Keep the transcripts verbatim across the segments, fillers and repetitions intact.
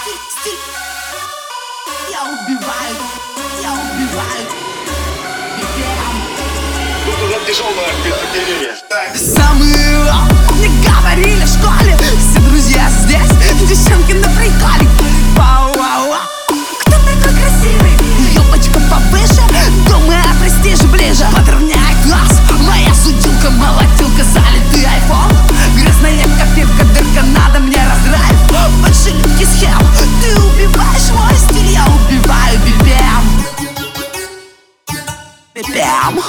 стиль. Я убиваю, я убиваю. Тут уже тяжелое впечатление. Самые мне говорили в школе, все друзья здесь, девчонки на приколе. Вау-вау-вау, кто такой красивый? Юбочка повыше, думаю о престиже ближе. Подровняет глаз, моя судилка, молотилка, залитый айфон. Грязная копирка, дырка, надо мне раздрайв. Больше легкий схем, ты убиваешь мой стиль, я убиваю би пи эм. би пи эм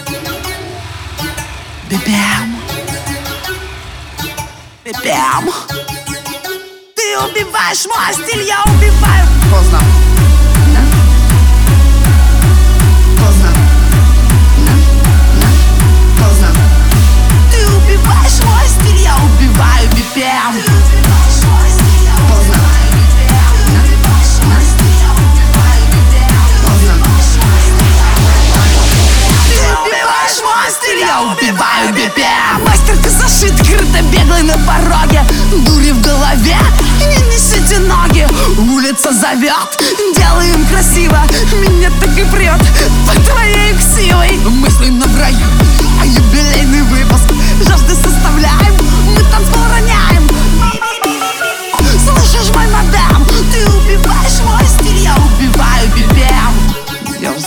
би пи эм би пи эм. Ты убиваешь мой стиль, я убиваю. Поздно. Да? Поздно. Да? Да? Поздно. Ты убиваешь мой стиль, я убиваю би пи эм. Поздно. Да? Я убиваю би пи эм. Мастерка зашит, крыто беглый на пороге. Дури в голове, не несите ноги. Улица зовет, делаем красиво. Меня так и прет по твоей ксивой. Мысли на краю, а юбилейный выпуск. Жажды составляем, мы танцпол роняем. Слышишь, мой мадам, ты убиваешь мой стиль, я убиваю би пи эм. Я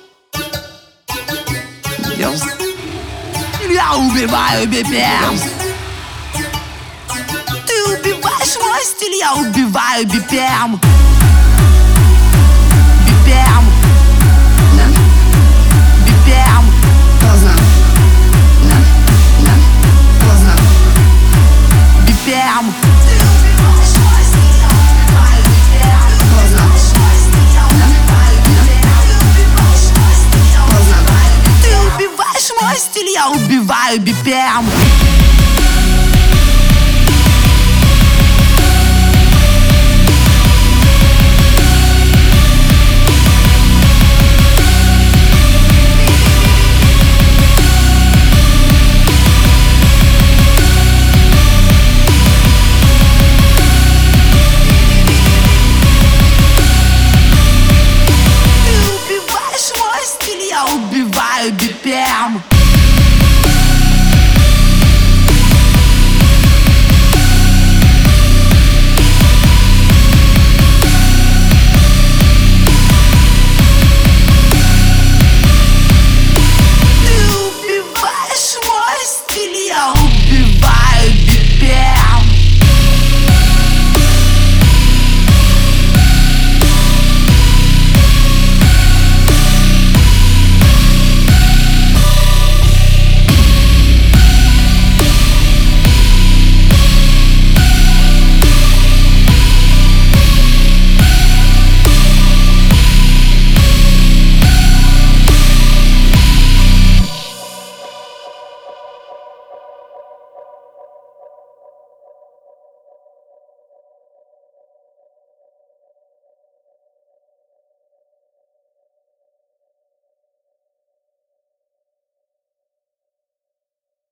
Я убиваю би пи эм. Ты убиваешь мой стиль, я убиваю би пи эм.